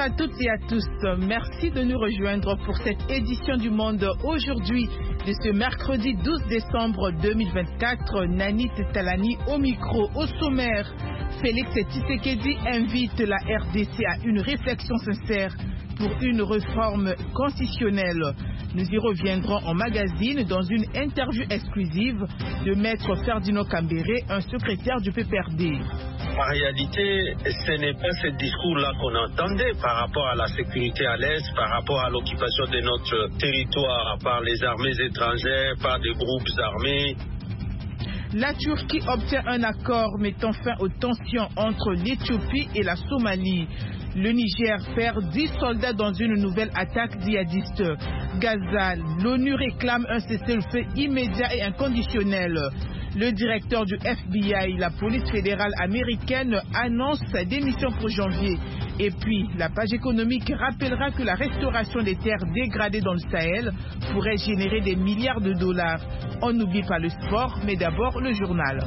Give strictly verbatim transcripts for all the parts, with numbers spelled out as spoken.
à toutes et à tous. Merci de nous rejoindre pour cette édition du Monde aujourd'hui de ce mercredi douze décembre deux mille vingt-quatre. Nani Talani au micro. Au sommaire, Félix Tshisekedi invite la R D C à une réflexion sincère pour une réforme constitutionnelle. Nous y reviendrons en magazine dans une interview exclusive de Maître Ferdinand Kambere, un secrétaire du P P R D. En réalité, ce n'est pas ce discours-là qu'on entendait par rapport à la sécurité à l'Est, par rapport à l'occupation de notre territoire par les armées étrangères, par des groupes armés. La Turquie obtient un accord mettant fin aux tensions entre l'Éthiopie et la Somalie. Le Niger perd dix soldats dans une nouvelle attaque djihadiste. Gaza, l'ONU réclame un cessez-le-feu immédiat et inconditionnel. Le directeur du F B I, la police fédérale américaine, annonce sa démission pour janvier. Et puis, la page économique rappellera que la restauration des terres dégradées dans le Sahel pourrait générer des milliards de dollars. On n'oublie pas le sport, mais d'abord le journal.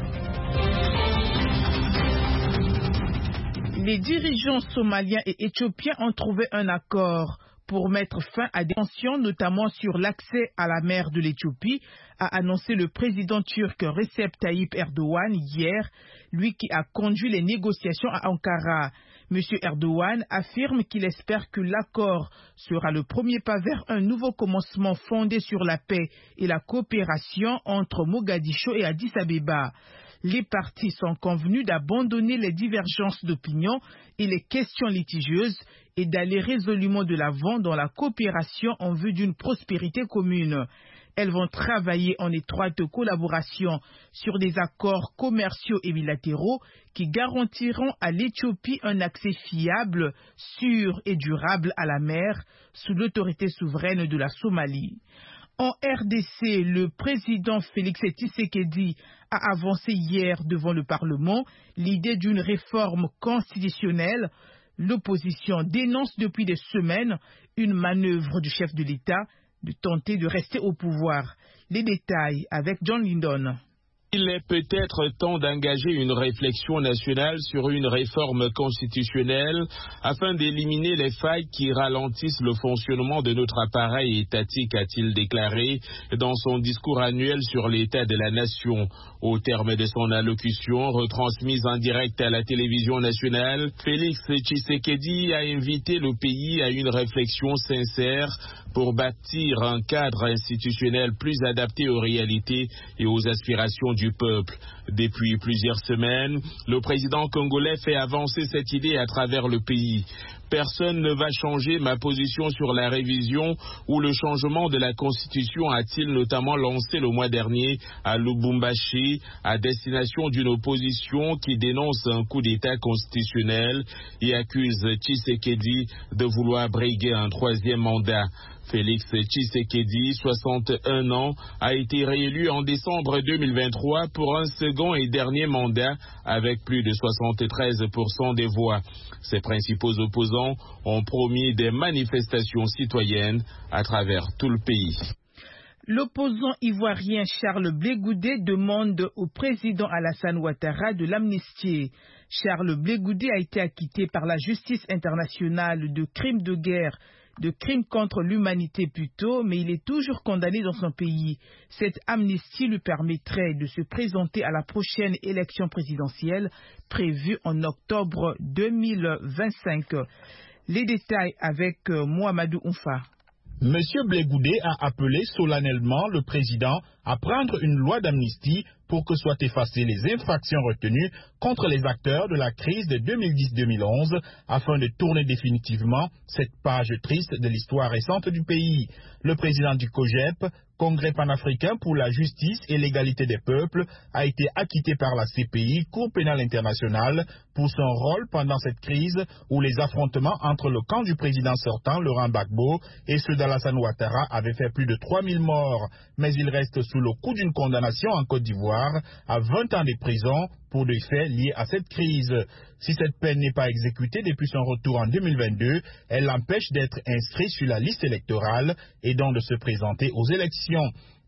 Les dirigeants somaliens et éthiopiens ont trouvé un accord pour mettre fin à des tensions, notamment sur l'accès à la mer de l'Éthiopie, a annoncé le président turc Recep Tayyip Erdogan hier, lui qui a conduit les négociations à Ankara. Monsieur Erdogan affirme qu'il espère que l'accord sera le premier pas vers un nouveau commencement fondé sur la paix et la coopération entre Mogadiscio et Addis Abeba. Les parties sont convenues d'abandonner les divergences d'opinion et les questions litigieuses et d'aller résolument de l'avant dans la coopération en vue d'une prospérité commune. Elles vont travailler en étroite collaboration sur des accords commerciaux et bilatéraux qui garantiront à l'Éthiopie un accès fiable, sûr et durable à la mer sous l'autorité souveraine de la Somalie. En R D C, le président Félix Tshisekedi a avancé hier devant le Parlement l'idée d'une réforme constitutionnelle. L'opposition dénonce depuis des semaines une manœuvre du chef de l'État de tenter de rester au pouvoir. Les détails avec John Lindon. Il est peut-être temps d'engager une réflexion nationale sur une réforme constitutionnelle afin d'éliminer les failles qui ralentissent le fonctionnement de notre appareil étatique, a-t-il déclaré dans son discours annuel sur l'état de la nation. Au terme de son allocution, retransmise en direct à la télévision nationale, Félix Tshisekedi a invité le pays à une réflexion sincère pour bâtir un cadre institutionnel plus adapté aux réalités et aux aspirations du peuple. Depuis plusieurs semaines, le président congolais fait avancer cette idée à travers le pays. Personne ne va changer ma position sur la révision ou le changement de la Constitution, a-t-il notamment lancé le mois dernier à Lubumbashi à destination d'une opposition qui dénonce un coup d'État constitutionnel et accuse Tshisekedi de vouloir briguer un troisième mandat. Félix Tshisekedi, soixante et un ans, a été réélu en décembre deux mille vingt-trois pour un second et dernier mandat avec plus de soixante-treize pour cent des voix. Ses principaux opposants ont promis des manifestations citoyennes à travers tout le pays. L'opposant ivoirien Charles Blé Goudé demande au président Alassane Ouattara de l'amnistier. Charles Blé Goudé a été acquitté par la justice internationale de crimes de guerre, de crimes contre l'humanité plutôt, mais il est toujours condamné dans son pays. Cette amnistie lui permettrait de se présenter à la prochaine élection présidentielle prévue en octobre deux mille vingt-cinq. Les détails avec Mohamedou Oumfa. Monsieur Blé Goudé a appelé solennellement le président à prendre une loi d'amnistie pour que soient effacées les infractions retenues contre les acteurs de la crise de deux mille dix deux mille onze afin de tourner définitivement cette page triste de l'histoire récente du pays. Le président du COJEP, Congrès panafricain pour la justice et l'égalité des peuples, a été acquitté par la C P I, Cour pénale internationale, pour son rôle pendant cette crise où les affrontements entre le camp du président sortant, Laurent Gbagbo, et ceux d'Alassane Ouattara avaient fait plus de trois mille morts. Mais il reste sous le coup d'une condamnation en Côte d'Ivoire à vingt ans de prison pour des faits liés à cette crise. Si cette peine n'est pas exécutée depuis son retour en deux mille vingt-deux, elle l'empêche d'être inscrit sur la liste électorale et donc de se présenter aux élections.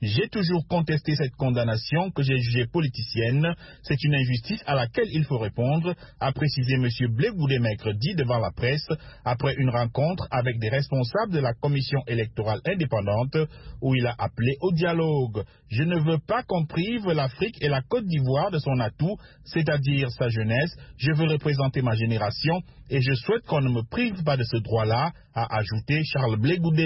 J'ai toujours contesté cette condamnation que j'ai jugée politicienne. C'est une injustice à laquelle il faut répondre, a précisé M. Blé Goudé mercredi devant la presse après une rencontre avec des responsables de la commission électorale indépendante où il a appelé au dialogue. Je ne veux pas qu'on prive l'Afrique et la Côte d'Ivoire de son atout, c'est-à-dire sa jeunesse. Je veux représenter ma génération et je souhaite qu'on ne me prive pas de ce droit-là, a ajouté Charles Blé Goudé.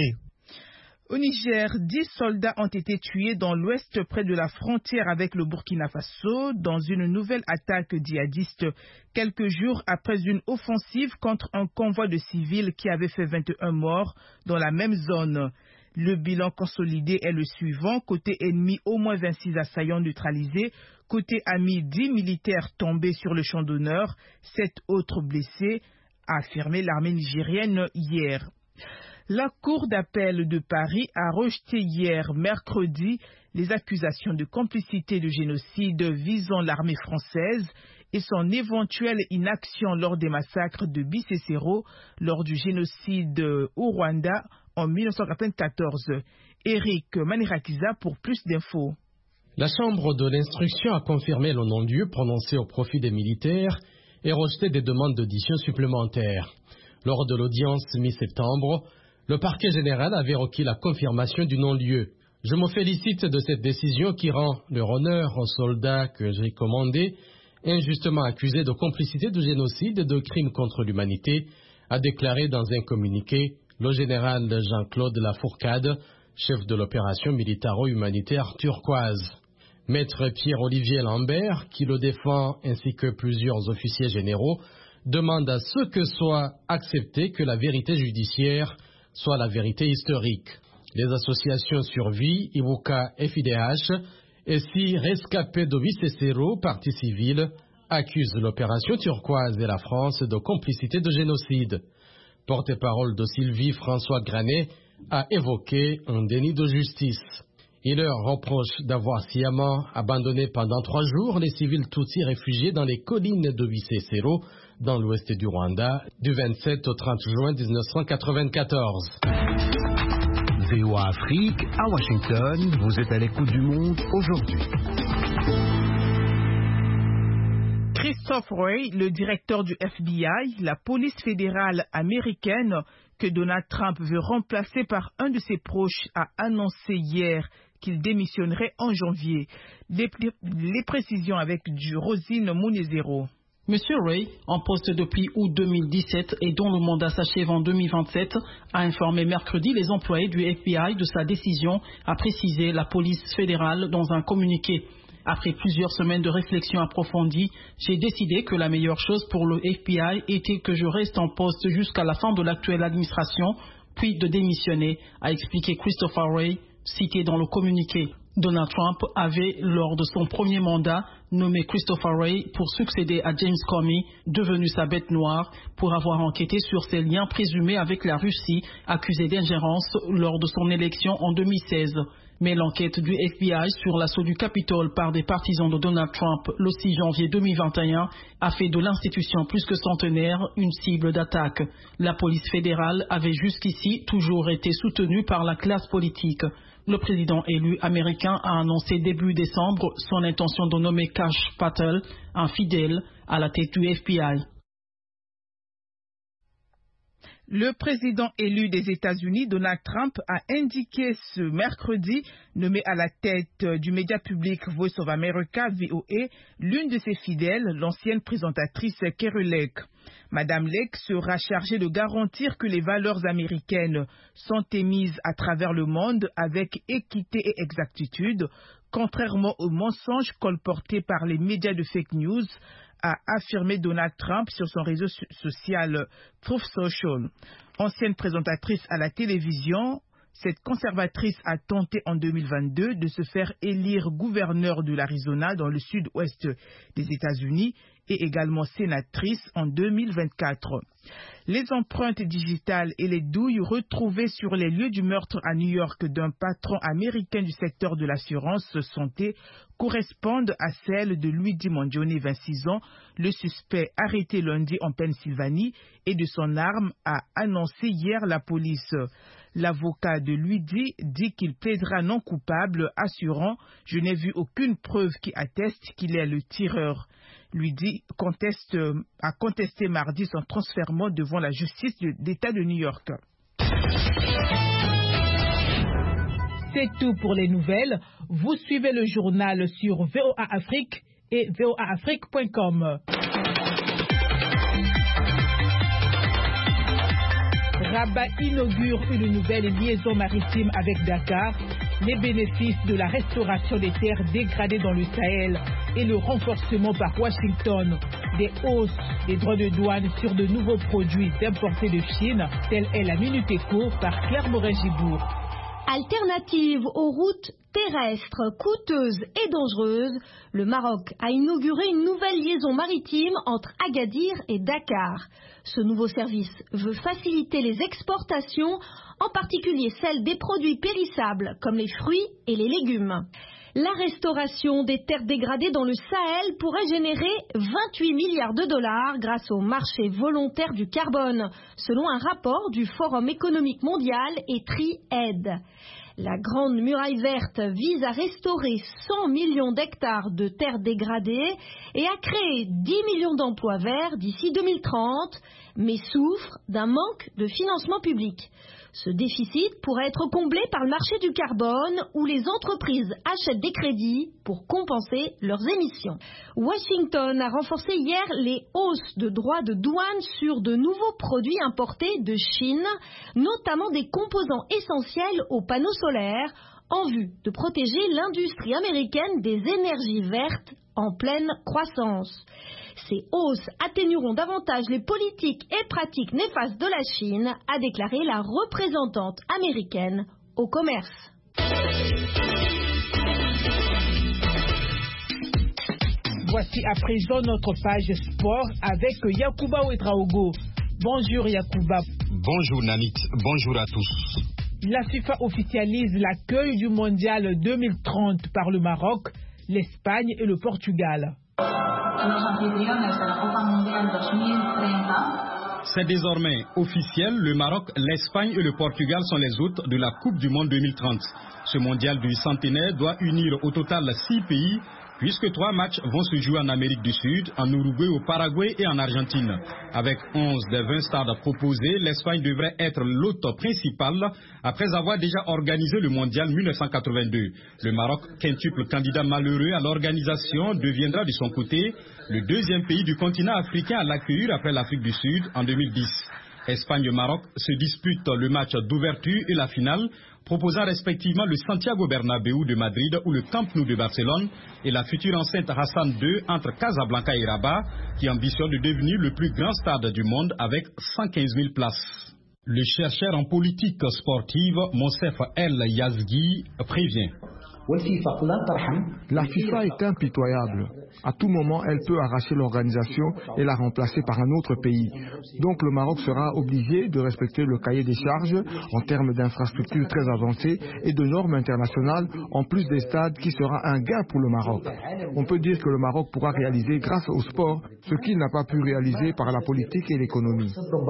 Au Niger, dix soldats ont été tués dans l'ouest près de la frontière avec le Burkina Faso dans une nouvelle attaque djihadiste quelques jours après une offensive contre un convoi de civils qui avait fait vingt et un morts dans la même zone. Le bilan consolidé est le suivant. Côté ennemi, au moins vingt-six assaillants neutralisés. Côté ami, dix militaires tombés sur le champ d'honneur. sept autres blessés, a affirmé l'armée nigérienne hier. La Cour d'appel de Paris a rejeté hier, mercredi, les accusations de complicité de génocide visant l'armée française et son éventuelle inaction lors des massacres de Bicécéro lors du génocide au Rwanda en mille neuf cent quatre-vingt-quatorze. Eric Manirakiza pour plus d'infos. La Chambre de l'instruction a confirmé le non-lieu prononcé au profit des militaires et rejeté des demandes d'audition supplémentaires. Lors de l'audience mi-septembre, le parquet général avait requis la confirmation du non-lieu. Je me félicite de cette décision qui rend leur honneur aux soldats que j'ai commandés, injustement accusés de complicité de génocide et de crimes contre l'humanité, a déclaré dans un communiqué le général Jean-Claude Lafourcade, chef de l'opération militaro-humanitaire turquoise. Maître Pierre-Olivier Lambert, qui le défend, ainsi que plusieurs officiers généraux, demande à ce que soit accepté que la vérité judiciaire soit la vérité historique. Les associations Survie, Ibuka, F I D H et six rescapés de Bicécéro, partie civile, accusent l'opération turquoise et la France de complicité de génocide. Porte-parole de Sylvie François Granet a évoqué un déni de justice. Il leur reproche d'avoir sciemment abandonné pendant trois jours les civils Tutsis réfugiés dans les collines de Bicécéro, dans l'ouest du Rwanda, du vingt-sept au trente juin mille neuf cent quatre-vingt-quatorze. V O A Afrique, à Washington, vous êtes à l'écoute du monde aujourd'hui. Christophe Wray, le directeur du F B I, la police fédérale américaine, que Donald Trump veut remplacer par un de ses proches, a annoncé hier qu'il démissionnerait en janvier. Les, les précisions avec Rosine Mounezero. Monsieur Wray, en poste depuis août deux mille dix-sept et dont le mandat s'achève en deux mille vingt-sept, a informé mercredi les employés du F B I de sa décision, a précisé la police fédérale dans un communiqué. Après plusieurs semaines de réflexion approfondie, j'ai décidé que la meilleure chose pour le F B I était que je reste en poste jusqu'à la fin de l'actuelle administration, puis de démissionner, a expliqué Christopher Wray, cité dans le communiqué. Donald Trump avait, lors de son premier mandat, nommé Christopher Wray pour succéder à James Comey, devenu sa bête noire, pour avoir enquêté sur ses liens présumés avec la Russie, accusé d'ingérence lors de son élection en deux mille seize. Mais l'enquête du F B I sur l'assaut du Capitole par des partisans de Donald Trump le six janvier deux mille vingt et un a fait de l'institution plus que centenaire une cible d'attaque. La police fédérale avait jusqu'ici toujours été soutenue par la classe politique. Le président élu américain a annoncé début décembre son intention de nommer Kash Patel, un fidèle, à la tête du F B I. Le président élu des États-Unis, Donald Trump, a indiqué ce mercredi, nommé à la tête du média public Voice of America, V O A, l'une de ses fidèles, l'ancienne présentatrice Kari Lake. Madame Lake sera chargée de garantir que les valeurs américaines sont émises à travers le monde avec équité et exactitude, contrairement aux mensonges colportés par les médias de fake news, a affirmé Donald Trump sur son réseau social Truth Social. Ancienne présentatrice à la télévision, cette conservatrice a tenté en deux mille vingt-deux de se faire élire gouverneur de l'Arizona dans le sud-ouest des États-Unis et également sénatrice en deux mille vingt-quatre. Les empreintes digitales et les douilles retrouvées sur les lieux du meurtre à New York d'un patron américain du secteur de l'assurance santé correspondent à celles de Luigi Mangione, vingt-six ans, le suspect arrêté lundi en Pennsylvanie, et de son arme, a annoncé hier la police. L'avocat de Luidi dit qu'il plaidera non coupable, assurant « Je n'ai vu aucune preuve qui atteste qu'il est le tireur ». Luidi conteste, a contesté mardi son transfert devant la justice d'État de New York. C'est tout pour les nouvelles. Vous suivez le journal sur V O A Afrique et V O A Afrique point com. Rabat inaugure une nouvelle liaison maritime avec Dakar. Les bénéfices de la restauration des terres dégradées dans le Sahel et le renforcement par Washington des hausses des droits de douane sur de nouveaux produits importés de Chine, telle est la Minute Éco par Claire Moret-Gibourg. Alternative aux routes terrestres coûteuses et dangereuses, le Maroc a inauguré une nouvelle liaison maritime entre Agadir et Dakar. Ce nouveau service veut faciliter les exportations, en particulier celles des produits périssables comme les fruits et les légumes. La restauration des terres dégradées dans le Sahel pourrait générer vingt-huit milliards de dollars grâce au marché volontaire du carbone, selon un rapport du Forum économique mondial et TRI-Aid. La Grande Muraille Verte vise à restaurer cent millions d'hectares de terres dégradées et à créer dix millions d'emplois verts d'ici deux mille trente, mais souffre d'un manque de financement public. Ce déficit pourrait être comblé par le marché du carbone où les entreprises achètent des crédits pour compenser leurs émissions. Washington a renforcé hier les hausses de droits de douane sur de nouveaux produits importés de Chine, notamment des composants essentiels aux panneaux solaires, en vue de protéger l'industrie américaine des énergies vertes en pleine croissance. Ces hausses atténueront davantage les politiques et pratiques néfastes de la Chine, a déclaré la représentante américaine au commerce. Voici à présent notre page sport avec Yacouba Ouedraogo. Bonjour Yacouba. Bonjour Nanit, bonjour à tous. La FIFA officialise l'accueil du mondial deux mille trente par le Maroc, l'Espagne et le Portugal. C'est désormais officiel, le Maroc, l'Espagne et le Portugal sont les hôtes de la Coupe du Monde deux mille trente. Ce mondial du centenaire doit unir au total six pays, puisque trois matchs vont se jouer en Amérique du Sud, en Uruguay, au Paraguay et en Argentine. Avec onze des vingt stades proposés, l'Espagne devrait être l'hôte principal après avoir déjà organisé le mondial mille neuf cent quatre-vingt-deux. Le Maroc, quintuple candidat malheureux à l'organisation, deviendra de son côté le deuxième pays du continent africain à l'accueillir après l'Afrique du Sud en deux mille dix. Espagne et Maroc se disputent le match d'ouverture et la finale, proposant respectivement le Santiago Bernabéu de Madrid ou le Camp Nou de Barcelone et la future enceinte Hassan deux entre Casablanca et Rabat, qui ambitionne de devenir le plus grand stade du monde avec cent quinze mille places. Le chercheur en politique sportive, Monsef El Yazghi, prévient. La FIFA est impitoyable. À tout moment, elle peut arracher l'organisation et la remplacer par un autre pays. Donc le Maroc sera obligé de respecter le cahier des charges en termes d'infrastructures très avancées et de normes internationales, en plus des stades qui sera un gain pour le Maroc. On peut dire que le Maroc pourra réaliser grâce au sport ce qu'il n'a pas pu réaliser par la politique et l'économie.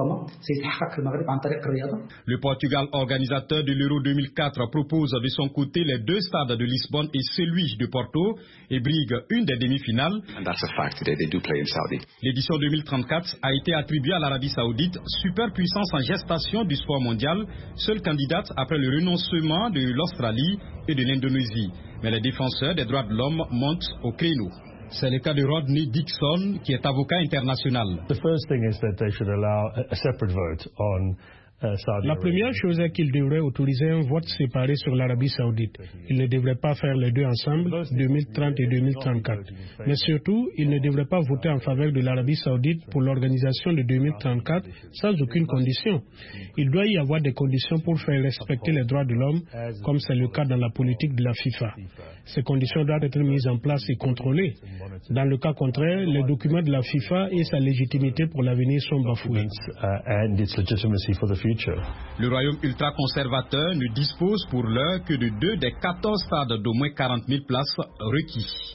Le Portugal, organisateur de l'Euro deux mille quatre, propose de son côté les deux stades de Lisbonne et celui de Porto et brigue une des demi-finales. L'édition deux mille trente-quatre a été attribuée à l'Arabie Saoudite, superpuissance en gestation du sport mondial, seule candidate après le renoncement de l'Australie et de l'Indonésie. Mais les défenseurs des droits de l'homme montent au créneau. C'est le cas de Rodney Dixon, qui est avocat international. The first thing is that they should allow a separate vote on La première chose est qu'il devrait autoriser un vote séparé sur l'Arabie Saoudite. Il ne devrait pas faire les deux ensemble, deux mille trente et deux mille trente-quatre. Mais surtout, il ne devrait pas voter en faveur de l'Arabie Saoudite pour l'organisation de deux mille trente-quatre sans aucune condition. Il doit y avoir des conditions pour faire respecter les droits de l'homme, comme c'est le cas dans la politique de la FIFA. Ces conditions doivent être mises en place et contrôlées. Dans le cas contraire, les documents de la FIFA et sa légitimité pour l'avenir sont bafoués. Le royaume ultra-conservateur ne dispose pour l'heure que de deux des quatorze stades d'au moins quarante mille places requis.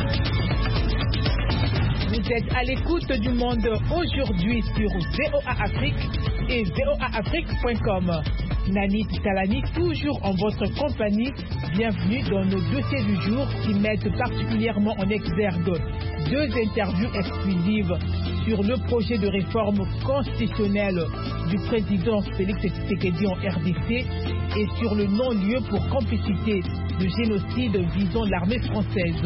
Vous êtes à l'écoute du Monde aujourd'hui sur V O A Afrique et V O A Afrique point com. Nanit Talani, toujours en votre compagnie. Bienvenue dans nos dossiers du jour qui mettent particulièrement en exergue deux interviews exclusives sur le projet de réforme constitutionnelle du président Félix Tshisekedi en R D C et sur le non-lieu pour complicité de génocide visant l'armée française.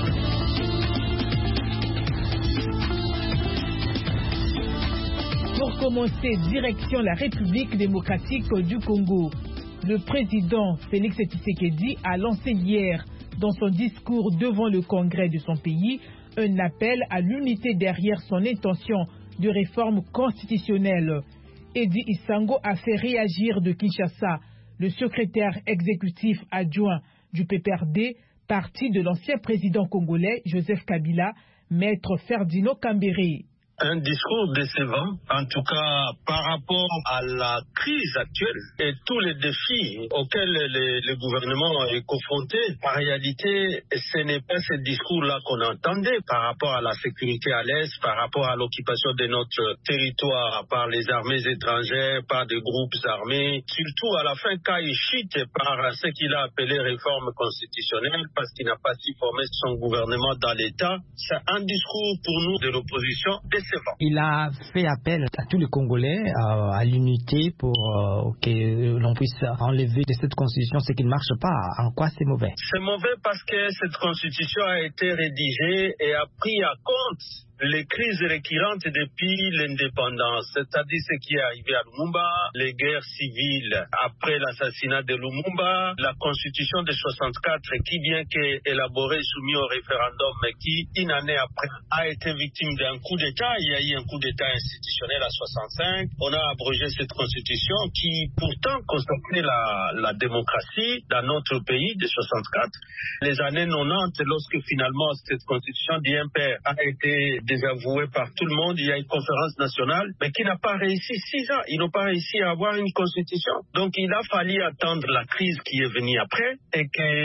Pour commencer, direction la République démocratique du Congo. Le président Félix Tshisekedi a lancé hier, dans son discours devant le Congrès de son pays, un appel à l'unité derrière son intention de réforme constitutionnelle. Edi Isango a fait réagir de Kinshasa le secrétaire exécutif adjoint du P P R D, parti de l'ancien président congolais Joseph Kabila, maître Ferdinand Kambere. Un discours décevant, en tout cas par rapport à la crise actuelle et tous les défis auxquels le, le gouvernement est confronté. En réalité, ce n'est pas ce discours-là qu'on entendait par rapport à la sécurité à l'Est, par rapport à l'occupation de notre territoire par les armées étrangères, par des groupes armés, surtout à la fin quand il chute par ce qu'il a appelé réforme constitutionnelle parce qu'il n'a pas su former son gouvernement dans l'État. C'est un discours pour nous de l'opposition décevant. Il a fait appel à tous les Congolais euh, à l'unité pour euh, que l'on puisse enlever de cette constitution ce qui ne marche pas. En quoi c'est mauvais? C'est mauvais parce que cette constitution a été rédigée et a pris à compte les crises récurrentes depuis l'indépendance, c'est-à-dire ce qui est arrivé à Lumumba, les guerres civiles après l'assassinat de Lumumba, la constitution de soixante-quatre qui, bien qu'élaborée, soumise au référendum, mais qui, une année après, a été victime d'un coup d'État. Il y a eu un coup d'État institutionnel à soixante-cinq. On a abrogé cette constitution qui, pourtant, consacrait la, la démocratie dans notre pays de soixante-quatre. Les années quatre-vingt-dix, lorsque finalement cette constitution d'I M P a été désavoué par tout le monde, il y a une conférence nationale, mais qui n'a pas réussi six ans. Ils n'ont pas réussi à avoir une constitution. Donc il a fallu attendre la crise qui est venue après et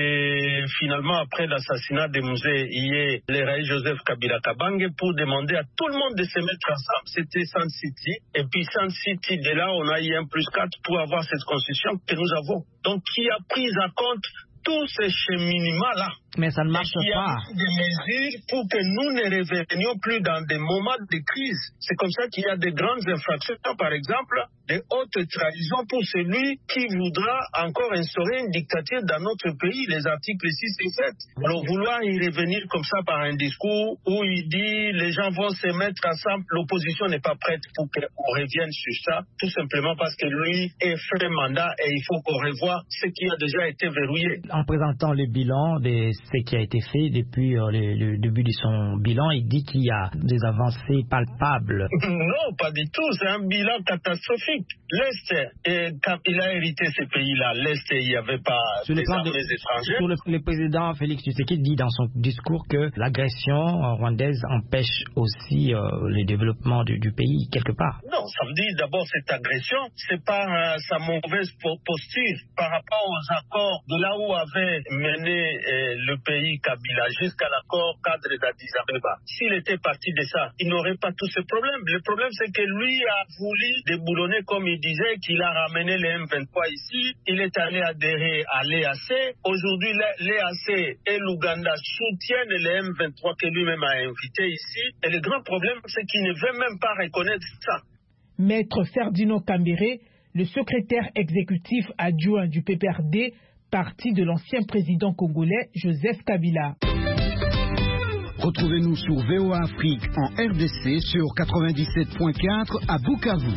que finalement, après l'assassinat de Musée, il y ait l'Eraï Joseph Kabila Kabange pour demander à tout le monde de se mettre ensemble. C'était Sun City. Et puis Sun City, de là, on a eu un plus quatre pour avoir cette constitution que nous avons. Donc qui a pris en compte tous ces cheminements-là. Mais ça ne marche il y a pas. des mesures pour que nous ne revenions plus dans des moments de crise. C'est comme ça qu'il y a des grandes infractions, par exemple, des hautes trahisons pour celui qui voudra encore instaurer une dictature dans notre pays, les articles six et sept. Alors vouloir y revenir comme ça par un discours où il dit les gens vont se mettre ensemble, l'opposition n'est pas prête pour qu'on revienne sur ça, tout simplement parce que lui est fait mandat et il faut qu'on revoie ce qui a déjà été verrouillé. En présentant le bilan de ce qui a été fait depuis euh, le, le début de son bilan, il dit qu'il y a des avancées palpables. Non, pas du tout. C'est un bilan catastrophique. L'Est, et quand il a hérité ces pays-là, l'Est, il n'y avait pas sur des le plan armées de, étrangères. Sur le, le président Félix Tshisekedi dit dans son discours que l'agression rwandaise empêche aussi euh, le développement du, du pays, quelque part. Non, ça veut dire d'abord cette agression, c'est par euh, sa mauvaise posture par rapport aux accords de là où avait mené euh, le pays Kabila jusqu'à l'accord cadre d'Addis Abeba. S'il était parti de ça, il n'aurait pas tous ces problèmes. Le problème, c'est que lui a voulu déboulonner, comme il disait, qu'il a ramené les M vingt-trois ici. Il est allé adhérer à l'E A C. Aujourd'hui, l'E A C et l'Ouganda soutiennent les M vingt-trois que lui-même a invités ici. Et le grand problème, c'est qu'il ne veut même pas reconnaître ça. Maître Ferdinand Kambere, le secrétaire exécutif adjoint du P P R D, parti de l'ancien président congolais Joseph Kabila. Retrouvez-nous sur V O A Afrique en R D C sur quatre-vingt-dix-sept point quatre à Bukavu.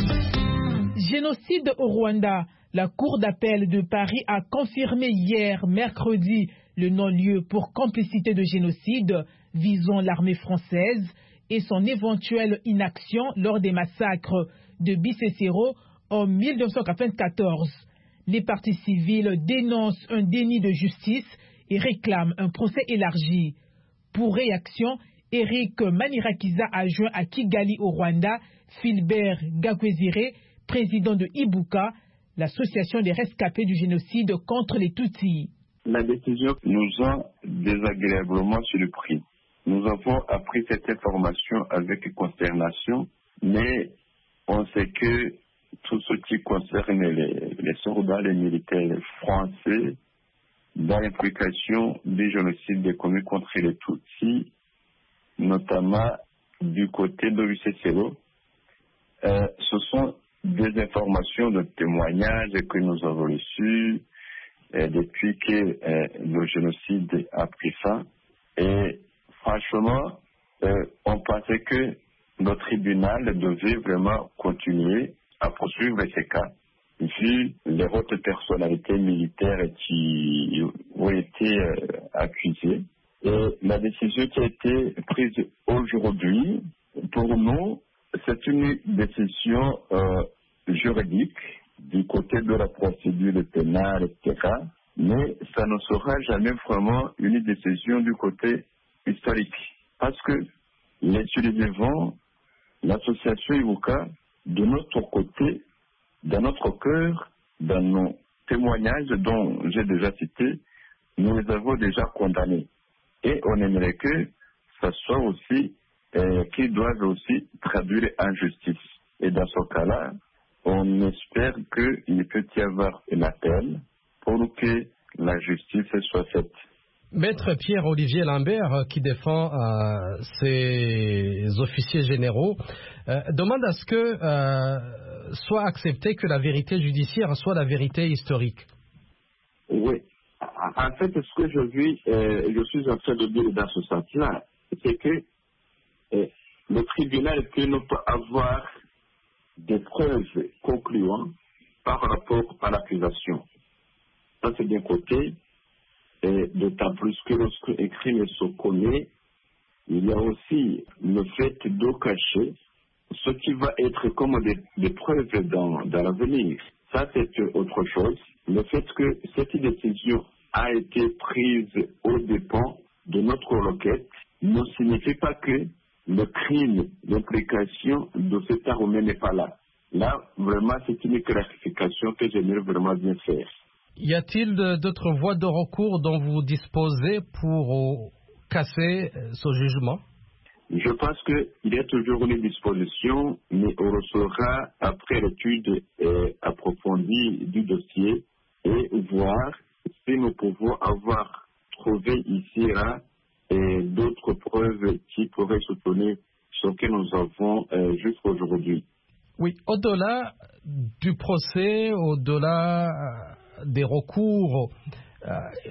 Génocide au Rwanda. La Cour d'appel de Paris a confirmé hier, mercredi, le non-lieu pour complicité de génocide visant l'armée française et son éventuelle inaction lors des massacres de Bicécero en mille neuf cent quatre-vingt-quatorze. Les partis civils dénoncent un déni de justice et réclament un procès élargi. Pour réaction, Eric Manirakiza a joint à Kigali au Rwanda Philbert Gakwezire, président de Ibuka, l'association des rescapés du génocide contre les Tutsis. La décision nous a désagréablement surpris. Nous avons appris cette information avec consternation, mais on sait que tout ce qui concerne les, les soldats, les militaires français dans l'implication du génocide commis contre les Tutsis, notamment du côté de l'U C C O. Euh, ce sont des informations de témoignages que nous avons reçues euh, depuis que euh, le génocide a pris fin. Et franchement, euh, on pensait que le tribunal devait vraiment continuer à poursuivre ces cas, vu les hautes personnalités militaires qui ont été euh, accusées. Et la décision qui a été prise aujourd'hui, pour nous, c'est une décision euh, juridique du côté de la procédure pénale, et cetera. Mais ça ne sera jamais vraiment une décision du côté historique. Parce que les survivants, l'association Ibuka, de notre côté, dans notre cœur, dans nos témoignages dont j'ai déjà cité, nous les avons déjà condamnés. Et on aimerait que ça soit aussi, euh, qu'ils doivent aussi traduire en justice. Et dans ce cas-là, on espère qu'il peut y avoir un appel pour que la justice soit faite. Maître Pierre-Olivier Lambert, qui défend euh, ces officiers généraux, euh, demande à ce que euh, soit accepté que la vérité judiciaire soit la vérité historique. Oui. En fait, ce que je vis, euh, je suis en train de dire dans ce sens-là, c'est que euh, le tribunal peut ne pas avoir des preuves concluantes par rapport à l'accusation. Ça, c'est d'un côté. Et d'autant plus que lorsqu'un crime se commet, il y a aussi le fait de cacher ce qui va être comme des, des preuves dans, dans l'avenir. Ça, c'est autre chose. Le fait que cette décision a été prise au dépens de notre requête ne signifie pas que le crime d'implication de cet armée n'est pas là. Là, vraiment, c'est une clarification que j'aimerais vraiment bien faire. Y a-t-il d'autres voies de recours dont vous disposez pour casser ce jugement? Je pense qu'il y a toujours une disposition, mais on le saura après l'étude euh, approfondie du dossier et voir si nous pouvons avoir trouvé ici là et d'autres preuves qui pourraient soutenir ce que nous avons euh, jusqu'à aujourd'hui. Oui, au-delà du procès, au-delà des recours, euh,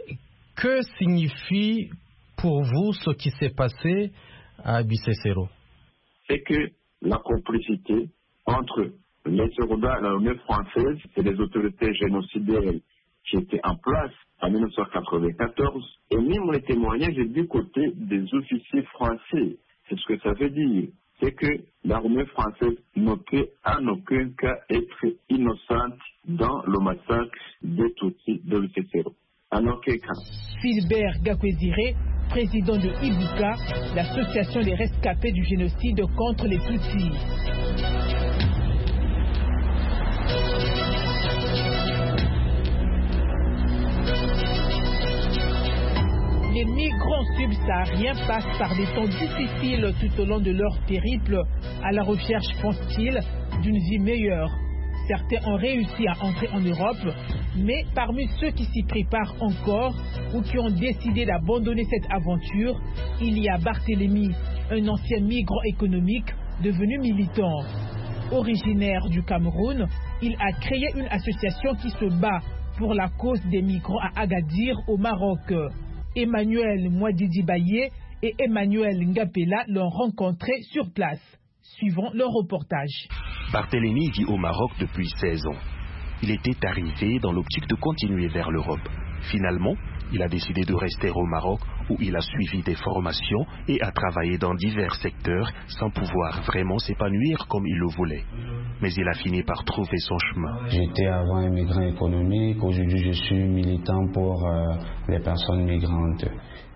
que signifie pour vous ce qui s'est passé à Bisesero? C'est que la complicité entre les soldats de l'armée française et les autorités génocidaires qui étaient en place en mille neuf cent quatre-vingt-quatorze, et même les témoignages du côté des officiers français. C'est ce que ça veut dire. C'est que l'armée française ne peut en aucun cas être innocente dans le massacre des Tutsis de l'U C C O. En aucun cas. Philbert Gakwezire, président de Ibuka, l'association des rescapés du génocide contre les Tutsis. Les migrants subsahariens passent par des temps difficiles tout au long de leur périple à la recherche, pense-t-il, d'une vie meilleure. Certains ont réussi à entrer en Europe, mais parmi ceux qui s'y préparent encore ou qui ont décidé d'abandonner cette aventure, il y a Barthélemy, un ancien migrant économique devenu militant. Originaire du Cameroun, il a créé une association qui se bat pour la cause des migrants à Agadir au Maroc. Emmanuel Mouadidi-Baye et Emmanuel Ngapela l'ont rencontré sur place. Suivons leur reportage. Barthélemy vit au Maroc depuis seize ans. Il était arrivé dans l'optique de continuer vers l'Europe. Finalement, il a décidé de rester au Maroc où il a suivi des formations et a travaillé dans divers secteurs sans pouvoir vraiment s'épanouir comme il le voulait. Mais il a fini par trouver son chemin. J'étais avant un migrant économique, aujourd'hui je suis militant pour euh, les personnes migrantes.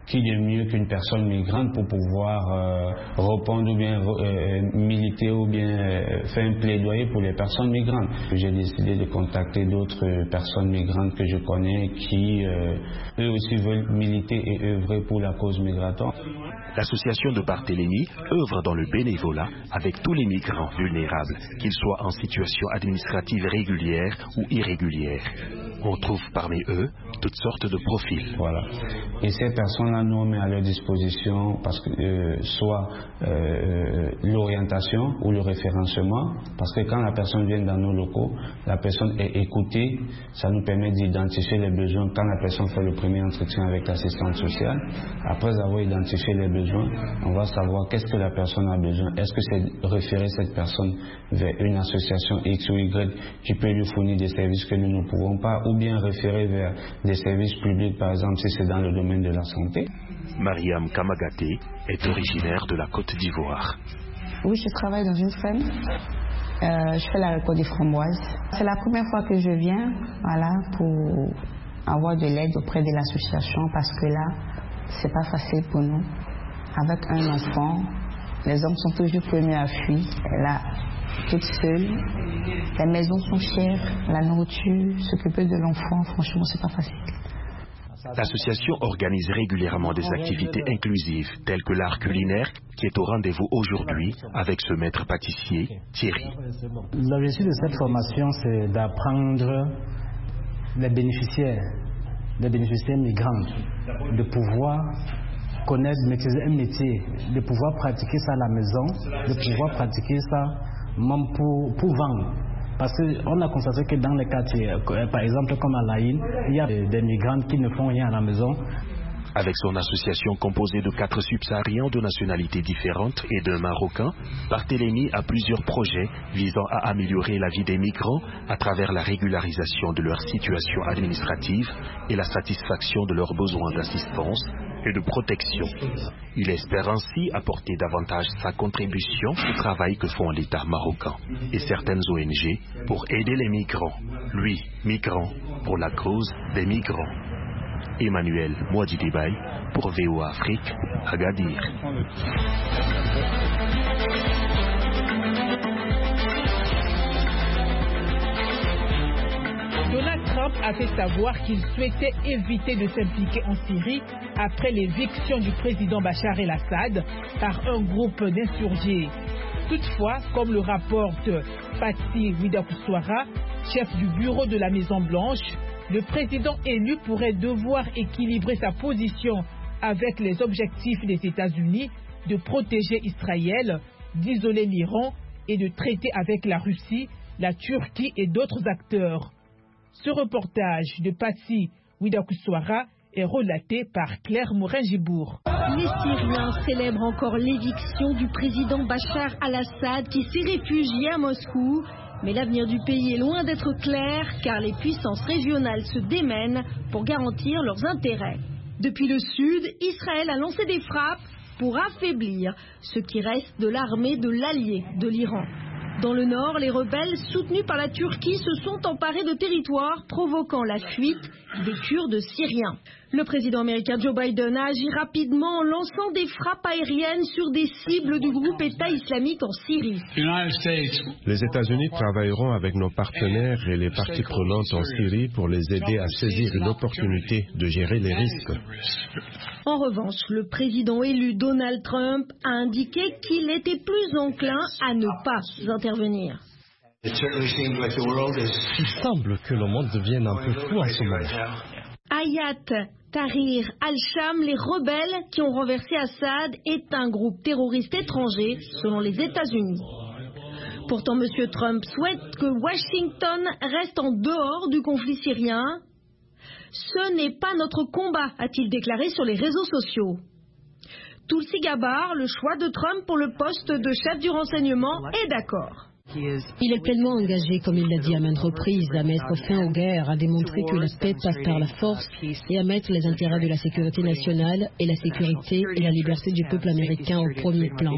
qui de mieux qu'une personne migrante pour pouvoir euh, répondre ou bien euh, militer ou bien euh, faire un plaidoyer pour les personnes migrantes. J'ai décidé de contacter d'autres personnes migrantes que je connais qui euh, eux aussi veulent militer et œuvrer pour la cause migratoire. L'association de Barthélemy œuvre dans le bénévolat avec tous les migrants vulnérables, qu'ils soient en situation administrative régulière ou irrégulière. On trouve parmi eux toutes sortes de profils. Voilà. Et ces personnes-là, nous on met à leur disposition parce que euh, soit euh, l'orientation ou le référencement, parce que quand la personne vient dans nos locaux, la personne est écoutée, ça nous permet d'identifier les besoins. Quand la personne fait le premier entretien avec l'assistante sociale, après avoir identifié les besoins, on va savoir qu'est-ce que la personne a besoin. Est-ce que c'est référer cette personne vers une association X ou Y qui peut lui fournir des services que nous ne pouvons pas, ou bien référer vers des services publics, par exemple si c'est dans le domaine de la santé. Mariam Kamagaté est originaire de la Côte d'Ivoire. Oui, je travaille dans une ferme. Euh, je fais la récolte des framboises. C'est la première fois que je viens, voilà, pour avoir de l'aide auprès de l'association, parce que là, c'est pas facile pour nous. Avec un enfant, les hommes sont toujours premiers à fuir. Et là, toute seule, les maisons sont chères, la nourriture, s'occuper de l'enfant, franchement, c'est pas facile. L'association organise régulièrement des activités inclusives, telles que l'art culinaire, qui est au rendez-vous aujourd'hui avec ce maître pâtissier, Thierry. L'objectif de cette formation, c'est d'apprendre les bénéficiaires, les bénéficiaires migrants, de pouvoir connaître, maîtriser un métier, de pouvoir pratiquer ça à la maison, de pouvoir pratiquer ça même pour, pour vendre. Parce qu'on a constaté que dans les quartiers, par exemple comme à Laïne, il y a des, des migrants qui ne font rien à la maison. Avec son association composée de quatre subsahariens de nationalités différentes et d'un Marocain, Barthélemy a plusieurs projets visant à améliorer la vie des migrants à travers la régularisation de leur situation administrative et la satisfaction de leurs besoins d'assistance et de protection. Il espère ainsi apporter davantage sa contribution au travail que font l'État marocain et certaines O N G pour aider les migrants. Lui, migrant, pour la cause des migrants. Emmanuel Mouadidibay pour V O A Afrique, Agadir. Donald Trump a fait savoir qu'il souhaitait éviter de s'impliquer en Syrie après l'éviction du président Bachar el-Assad par un groupe d'insurgés. Toutefois, comme le rapporte Patsy Widakuswara, chef du bureau de la Maison-Blanche, le président élu pourrait devoir équilibrer sa position avec les objectifs des États-Unis de protéger Israël, d'isoler l'Iran et de traiter avec la Russie, la Turquie et d'autres acteurs. Ce reportage de Patsy Widakuswara est relaté par Claire Morin-Gibourg. Les Syriens célèbrent encore l'éviction du président Bachar al-Assad qui s'est réfugié à Moscou. Mais l'avenir du pays est loin d'être clair car les puissances régionales se démènent pour garantir leurs intérêts. Depuis le sud, Israël a lancé des frappes pour affaiblir ce qui reste de l'armée de l'allié de l'Iran. Dans le nord, les rebelles soutenus par la Turquie se sont emparés de territoires, provoquant la fuite des Kurdes syriens. Le président américain Joe Biden a agi rapidement en lançant des frappes aériennes sur des cibles du groupe État islamique en Syrie. Les États-Unis travailleront avec nos partenaires et les parties prenantes en Syrie pour les aider à saisir une opportunité de gérer les risques. En revanche, le président élu Donald Trump a indiqué qu'il était plus enclin à ne pas intervenir. Il semble que le monde devienne un peu fou en ce moment. Hayat Tahrir al-Sham, les rebelles qui ont renversé Assad, est un groupe terroriste étranger selon les États-Unis. Pourtant, M. Trump souhaite que Washington reste en dehors du conflit syrien. Ce n'est pas notre combat, a-t-il déclaré sur les réseaux sociaux. Tulsi Gabbard, le choix de Trump pour le poste de chef du renseignement, est d'accord. Il est pleinement engagé, comme il l'a dit à maintes reprises, à mettre fin aux guerres, à démontrer que la paix passe par la force et à mettre les intérêts de la sécurité nationale et la sécurité et la liberté du peuple américain au premier plan.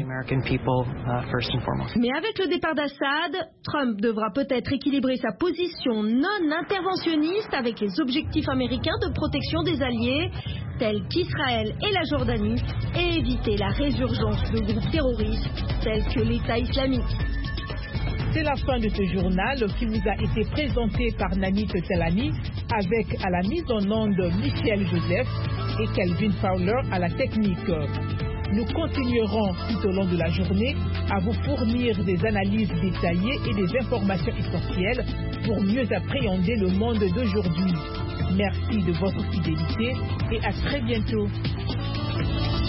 Mais avec le départ d'Assad, Trump devra peut-être équilibrer sa position non interventionniste avec les objectifs américains de protection des alliés, tels qu'Israël et la Jordanie, et éviter la résurgence de groupes terroristes tels que l'État islamique. C'est la fin de ce journal qui vous a été présenté par Nanit Telani avec à la mise en onde Michel Joseph et Kelvin Fowler à la technique. Nous continuerons tout au long de la journée à vous fournir des analyses détaillées et des informations essentielles pour mieux appréhender le monde d'aujourd'hui. Merci de votre fidélité et à très bientôt.